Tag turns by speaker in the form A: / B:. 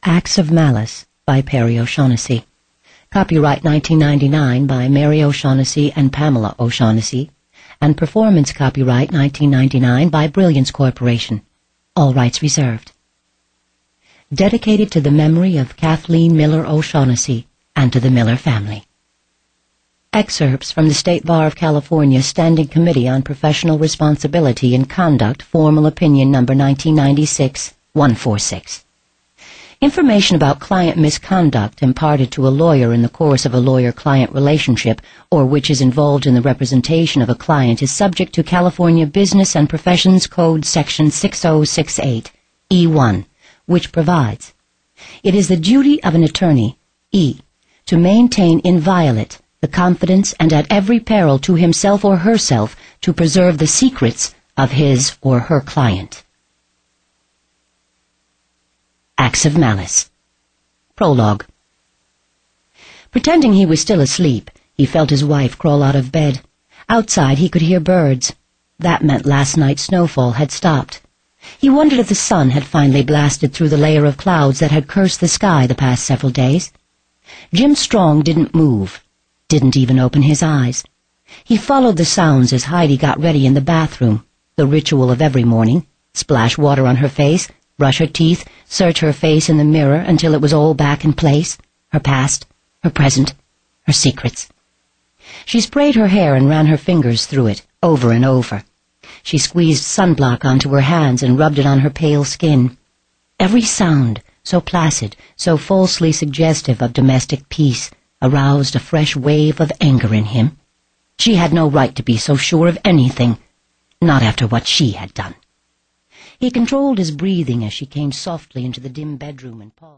A: Acts of Malice by Perry O'Shaughnessy. Copyright 1999 by Mary O'Shaughnessy and Pamela O'Shaughnessy, and performance copyright 1999 by Brilliance Corporation. All rights reserved. Dedicated to the memory of Kathleen Miller O'Shaughnessy and to the Miller family. Excerpts from the State Bar of California Standing Committee on Professional Responsibility and Conduct, Formal Opinion Number 1996-146. Information about client misconduct imparted to a lawyer in the course of a lawyer-client relationship or which is involved in the representation of a client is subject to California Business and Professions Code Section 6068, E1, which provides, it is the duty of an attorney, E, to maintain inviolate the confidence and at every peril to himself or herself to preserve the secrets of his or her client. Acts of Malice. Prologue. Pretending he was still asleep, he felt his wife crawl out of bed. Outside he could hear birds. That meant last night's snowfall had stopped. He wondered if the sun had finally blasted through the layer of clouds that had cursed the sky the past several days. Jim Strong didn't move, didn't even open his eyes. He followed the sounds as Heidi got ready in the bathroom, the ritual of every morning: splash water on her face, brush her teeth, search her face in the mirror until it was all back in place, her past, her present, her secrets. She sprayed her hair and ran her fingers through it, over and over. She squeezed sunblock onto her hands and rubbed it on her pale skin. Every sound, so placid, so falsely suggestive of domestic peace, aroused a fresh wave of anger in him. She had no right to be so sure of anything, not after what she had done. He controlled his breathing as she came softly into the dim bedroom and paused.